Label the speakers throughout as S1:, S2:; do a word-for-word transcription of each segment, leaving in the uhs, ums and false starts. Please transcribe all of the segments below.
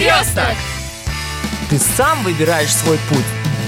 S1: Перекресток!
S2: Ты сам выбираешь свой путь.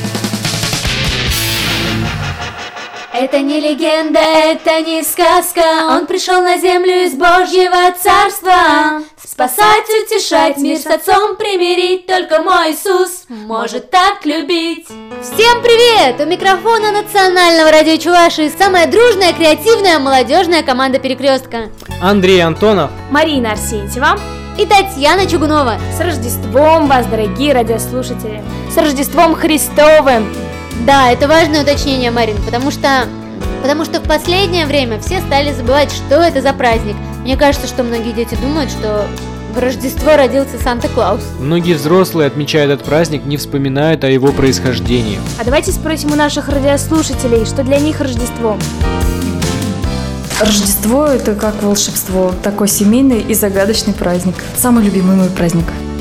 S3: Это не легенда, это не сказка. Он пришел на землю из Божьего царства. Спасать, утешать, мир с отцом примирить. Только мой Иисус может так любить.
S4: Всем привет! У микрофона Национального радио Чувашии самая дружная, креативная, молодежная команда Перекрестка.
S5: Андрей Антонов,
S6: Марина Арсентьева
S4: и Татьяна Чугунова.
S6: С Рождеством вас, дорогие радиослушатели! С Рождеством Христовым!
S4: Да, это важное уточнение, Марин, потому что, потому что в последнее время все стали забывать, что это за праздник. Мне кажется, что многие дети думают, что в Рождество родился Санта-Клаус.
S5: Многие взрослые, отмечая этот праздник, не вспоминают о его происхождении.
S6: А давайте спросим у наших радиослушателей, что для них Рождество.
S7: Рождество – это как волшебство, такой семейный и загадочный праздник. Самый любимый мой праздник.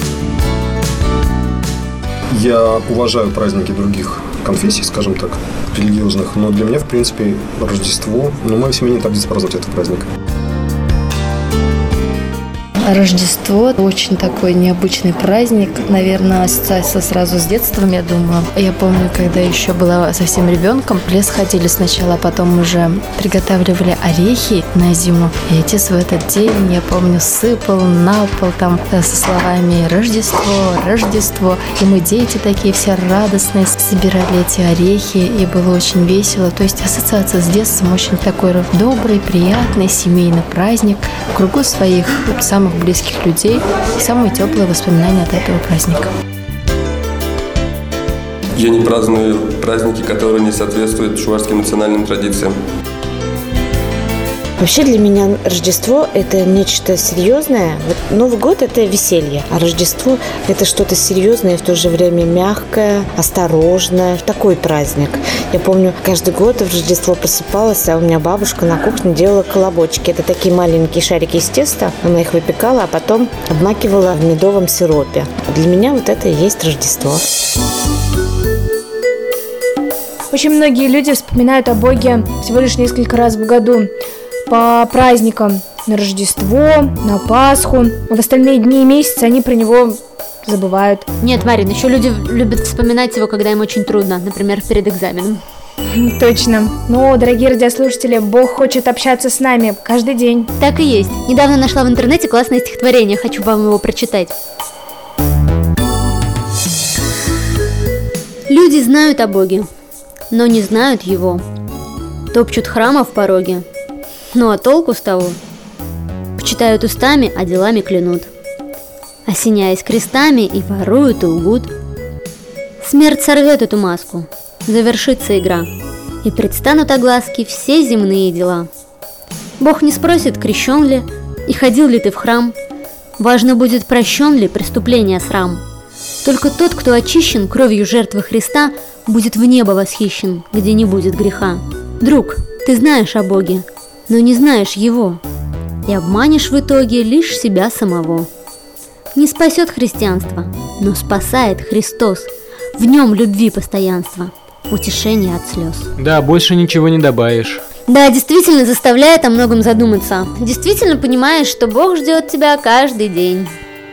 S8: Я уважаю праздники других конфессий, скажем так, религиозных, но для меня, в принципе, Рождество, ну, в моей семье не традиция праздновать этот праздник.
S9: Рождество – очень такой необычный праздник. Наверное, ассоциация сразу с детством, я думаю. Я помню, когда еще была совсем ребенком, в лес ходили сначала, а потом уже приготавливали орехи на зиму. И отец в этот день, я помню, сыпал на пол там со словами «Рождество, Рождество». И мы, дети такие все радостные, собирали эти орехи, и было очень весело. То есть ассоциация с детством очень такой добрый, приятный, семейный праздник в кругу своих самых близких людей и самые теплые воспоминания от этого праздника.
S10: Я не праздную праздники, которые не соответствуют чувашским национальным традициям.
S11: Вообще для меня Рождество – это нечто серьезное. Вот Новый год – это веселье, а Рождество – это что-то серьезное и в то же время мягкое, осторожное. Такой праздник. Я помню, каждый год в Рождество просыпалась, а у меня бабушка на кухне делала колобочки. Это такие маленькие шарики из теста. Она их выпекала, а потом обмакивала в медовом сиропе. Для меня вот это и есть Рождество.
S6: Очень многие люди вспоминают о Боге всего лишь несколько раз в году. По праздникам на Рождество, на Пасху. В остальные дни и месяцы они про него забывают.
S4: Нет, Марин, еще люди любят вспоминать его, когда им очень трудно, например, перед экзаменом.
S6: Точно. Но, дорогие радиослушатели, Бог хочет общаться с нами каждый день.
S4: Так и есть. Недавно нашла в интернете классное стихотворение, хочу вам его прочитать. Люди знают о Боге, но не знают Его. Топчут храмов пороги. Ну а толку с того? Почитают устами, а делами клянут, осеняясь крестами и воруют и лгут. Смерть сорвет эту маску, завершится игра, и предстанут огласки все земные дела. Бог не спросит, крещен ли и ходил ли ты в храм. Важно будет, прощен ли преступление срам. Только тот, кто очищен кровью жертвы Христа, будет в небо восхищен, где не будет греха. Друг, ты знаешь о Боге, но не знаешь Его, и обманешь в итоге лишь себя самого. Не спасет христианство, но спасает Христос. В нем любви постоянство, утешение от слез.
S5: Да, больше ничего не добавишь.
S4: Да, действительно заставляет о многом задуматься. Действительно понимаешь, что Бог ждет тебя каждый день.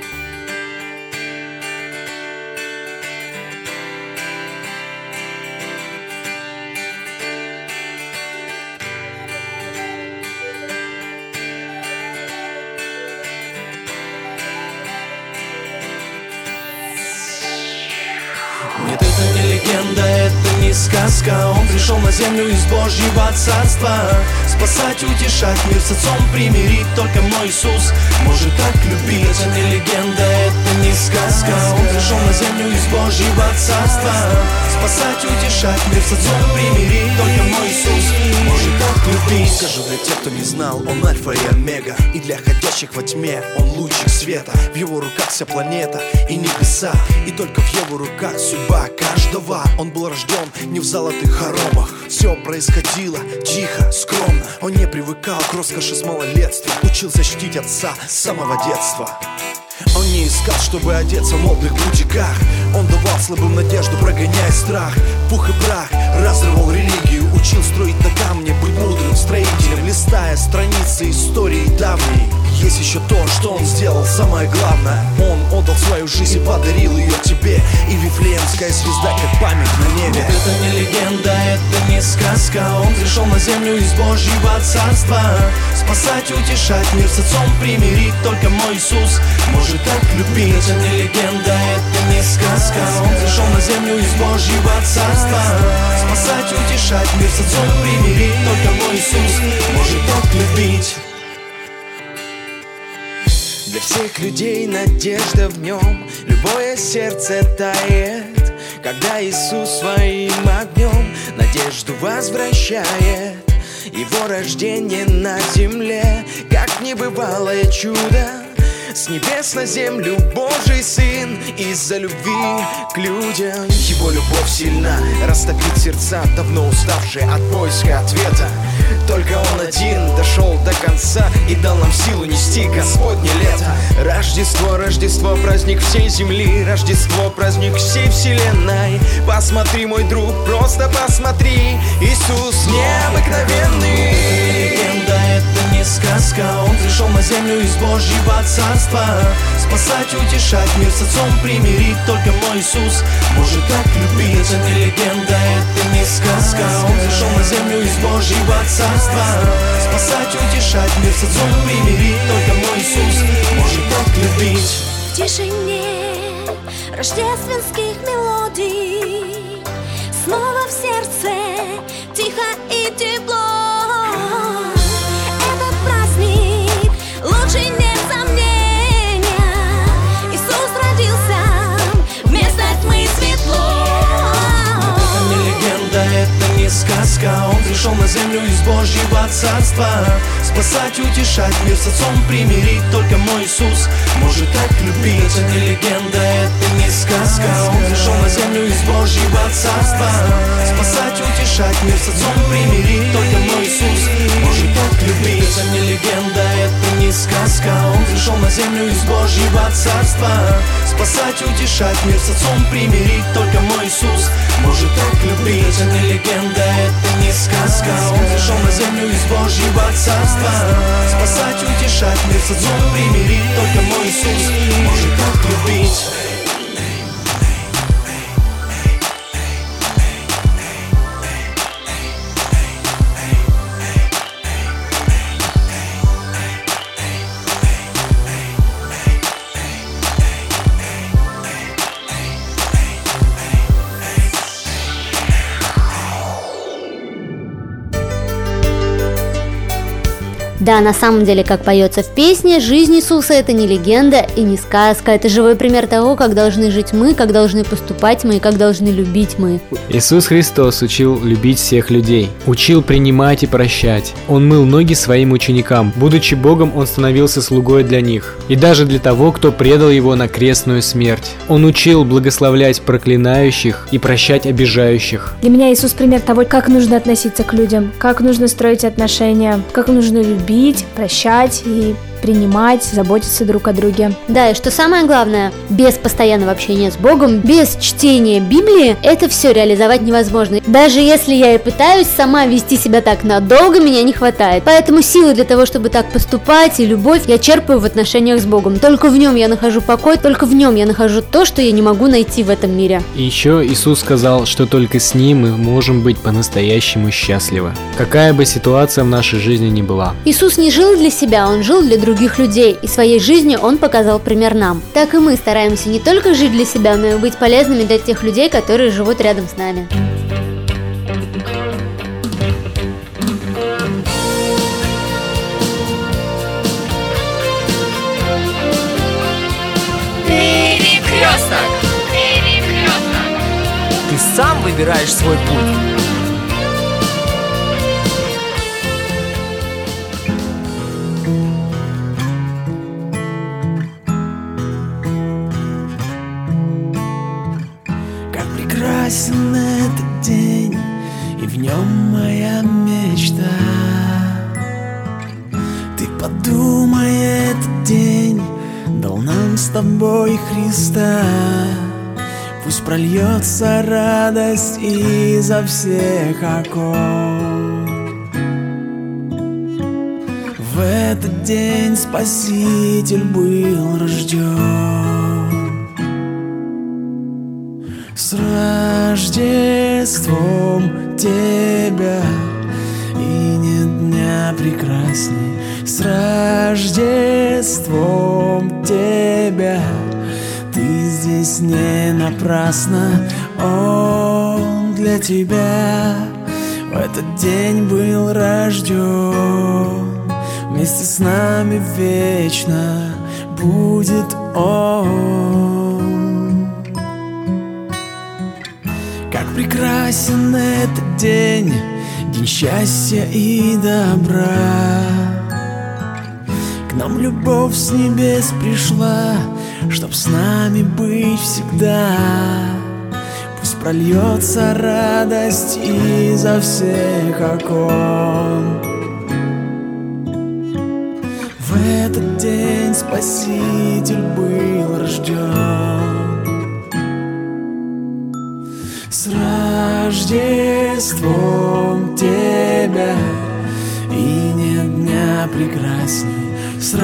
S12: Нет, это не легенда, это не сказка. Он пришел на землю из Божьего царства. Спасать, утешать, мир с отцом примирить. Только мой Иисус может так любить. Это не легенда, это не сказка. Он пришел на землю из Божьего царства. Спасать, утешать, мир с отцом примирить. Только мой Иисус может так любить. Скажу для тех, кто не знал, он альфа и омега. И для ходящих во тьме он лучик света. В его руках вся планета и небеса. И только в его руках судьба каждого. Он был рожден не в золотых хоромах. Все происходило тихо, скромно. Он не привыкал к роскоши с малолетства. Учился чтить отца с самого детства. Он не искал, чтобы одеться в модных бутиках. Он давал слабым надежду, прогоняя страх. Пух и прах, разрывал религию. Учил строить на камне, быть мудрым строителем. Листая страницы истории давней, есть еще то, что Он сделал самое главное. Он отдал свою жизнь и подарил ее тебе. И Вифлеемская звезда, как память на небе. Вот это не легенда, это не сказка. Он пришел на землю из Божьего царства, спасать, утешать, мир с Отцом примирить. Только мой Иисус может так любить. Это не легенда, это не сказка. Он пришел на землю из Божьего царства, спасать, утешать, мир с Отцом примирить. Только мой Иисус может так любить. Для всех людей надежда в Нем, любое сердце тает, когда Иисус своим огнем надежду возвращает. Его рождение на земле, как небывалое чудо, с небес на землю Божий Сын из-за любви к людям. Его любовь сильна, растопит сердца, давно уставшие от поиска ответа. Только Он один дошел до конца и дал нам силу нести Господне лето. Рождество, Рождество, праздник всей земли, Рождество, праздник всей вселенной. Посмотри, мой друг, просто посмотри, Иисус необыкновенный. Легенда, это не сказка. Он пришел на землю из Божьего царства, спасать, утешать, мир с Отцом примирить. Только мой Иисус может так любить. Это не легенда, это не сказка. Он пришел на землю из Божьего царства, спасать, утешать, мир с Отцом примирить. Только мой Иисус может так любить.
S3: В тишине рождественских мелодий снова в сердце тихо и тепло. Этот праздник лучше нет сомнения. Иисус родился, вместо тьмы светло.
S12: Это не легенда, это не сказка. Он пришел на землю из Божьего царства, спасать, утешать, мир с Отцом примирить. Только мой Иисус может так любить. Это не легенда, это не сказка. Он пришел на землю из Божьего царства, спасать, утешать, мир с Отцом примирить. Только мой Иисус может так любить. Это не легенда, это не сказка. Он пришел на землю из Божьего царства, спасать, утешать, мир с Отцом примирить. Только мой Иисус может так любить. Это не легенда, это не сказка. Он пришел на землю из Божьего царства, спасать, утешать, мир с Отцом примирить. Только мой Иисус может так любить.
S4: Да, на самом деле, как поется в песне, жизнь Иисуса – это не легенда и не сказка. Это живой пример того, как должны жить мы, как должны поступать мы и как должны любить мы.
S5: Иисус Христос учил любить всех людей, учил принимать и прощать. Он мыл ноги своим ученикам. Будучи Богом, Он становился слугой для них. И даже для того, кто предал Его на крестную смерть. Он учил благословлять проклинающих и прощать обижающих.
S6: Для меня Иисус пример того, как нужно относиться к людям, как нужно строить отношения, как нужно любить, прощать и принимать, заботиться друг о друге.
S4: Да, и что самое главное, без постоянного общения с Богом, без чтения Библии, это все реализовать невозможно. Даже если я и пытаюсь сама вести себя так надолго, меня не хватает. Поэтому силы для того, чтобы так поступать, и любовь я черпаю в отношениях с Богом. Только в нем я нахожу покой, только в нем я нахожу то, что я не могу найти в этом мире.
S5: И еще Иисус сказал, что только с Ним мы можем быть по-настоящему счастливы. Какая бы ситуация в нашей жизни ни была.
S4: Иисус не жил для себя, Он жил для других людей, и своей жизнью Он показал пример нам. Так и мы стараемся не только жить для себя, но и быть полезными для тех людей, которые живут рядом с нами.
S2: Перекресток! Перекресток! Ты сам выбираешь свой путь.
S12: Прекрасен этот день, и в нем моя мечта. Ты подумай, этот день дал нам с тобой Христа. Пусть прольется радость изо всех окон. В этот день Спаситель был рожден. С Рождеством тебя, и нет дня прекрасней. С Рождеством тебя, ты здесь не напрасно. Он для тебя в этот день был рожден. Вместе с нами вечно будет Он. Как прекрасен этот день, день счастья и добра. К нам любовь с небес пришла, чтоб с нами быть всегда. Пусть прольется радость изо всех окон. В этот день Спаситель был рожден. С Рождеством тебя, и нет дня прекрасней. С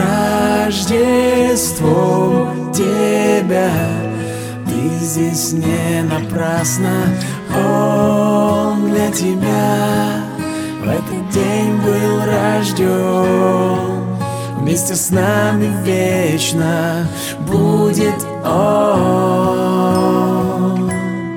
S12: Рождеством тебя, ты здесь не напрасно. Он для тебя в этот день был рожден. Вместе с нами вечно будет Он.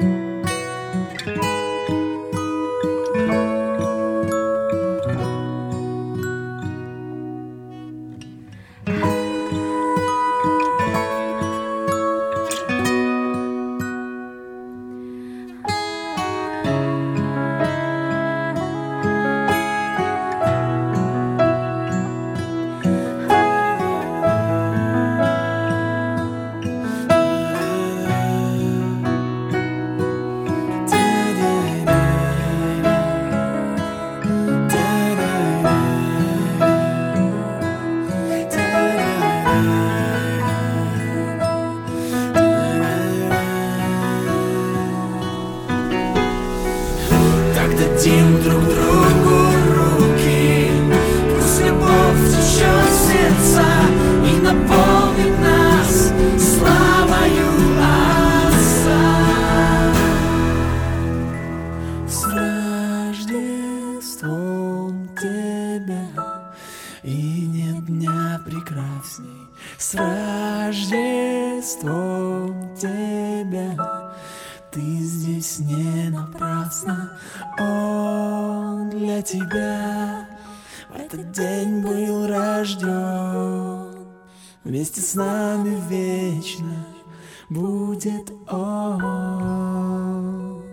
S12: Дадим друг другу руки, пусть любовь течет в сердца и наполнит нас славою Отца. С Рождеством тебя, и нет дня прекрасней. С Рождеством тебя, ты здесь не напрасно. Он для тебя в этот день был рожден. Вместе с нами вечно будет Он.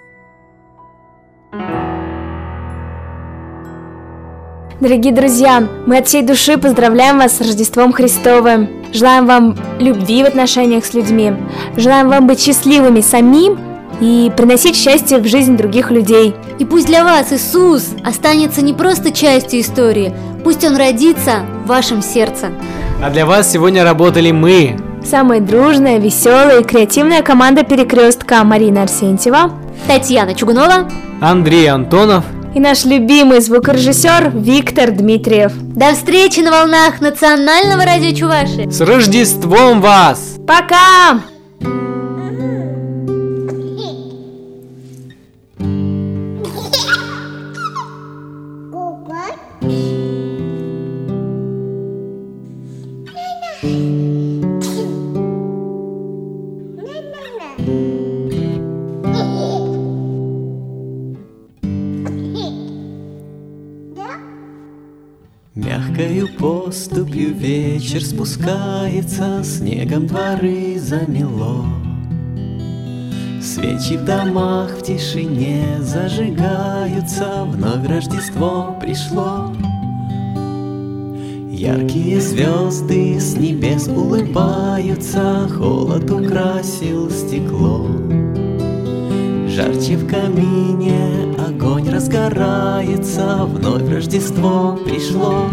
S6: Дорогие друзья, мы от всей души поздравляем вас с Рождеством Христовым. Желаем вам любви в отношениях с людьми. Желаем вам быть счастливыми самим и приносить счастье в жизнь других людей.
S4: И пусть для вас Иисус останется не просто частью истории, пусть Он родится в вашем сердце.
S5: А для вас сегодня работали мы.
S6: Самая дружная, веселая и креативная команда Перекрестка: Марина Арсентьева,
S4: Татьяна Чугунова,
S5: Андрей Антонов
S6: и наш любимый звукорежиссер Виктор Дмитриев.
S4: До встречи на волнах Национального радио Чувашии.
S5: С Рождеством вас!
S6: Пока!
S1: Мягкою поступью вечер спускается, снегом дворы замело. Свечи в домах в тишине зажигаются, вновь Рождество пришло. Яркие звезды с небес улыбаются, холод украсил стекло. Жарче в камине огонь разгорается, вновь Рождество пришло.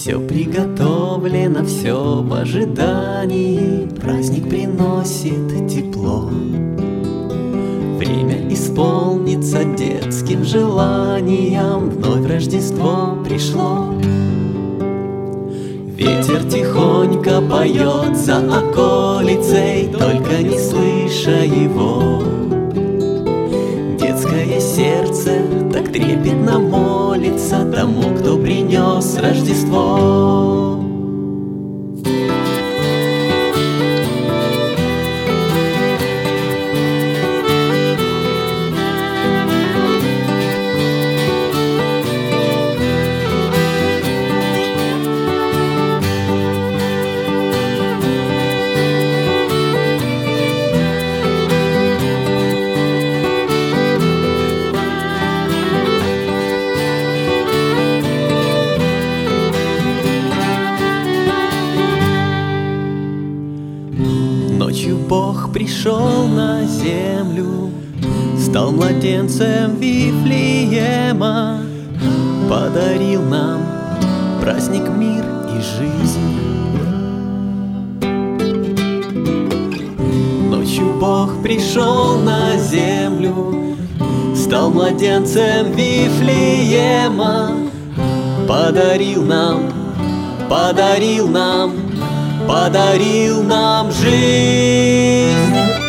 S1: Все приготовлено, все в ожидании. Праздник приносит тепло. Время исполнится детским желанием. Вновь Рождество пришло. Ветер тихонько поет за околицей, только не слыша его. Детское сердце так трепетно молится тому, кто принес Рождество. Ночью Бог пришел на землю, стал младенцем Вифлеема, подарил нам праздник, мир и жизнь. Ночью Бог пришел на землю, стал младенцем Вифлеема, подарил нам, подарил нам, подарил нам жизнь.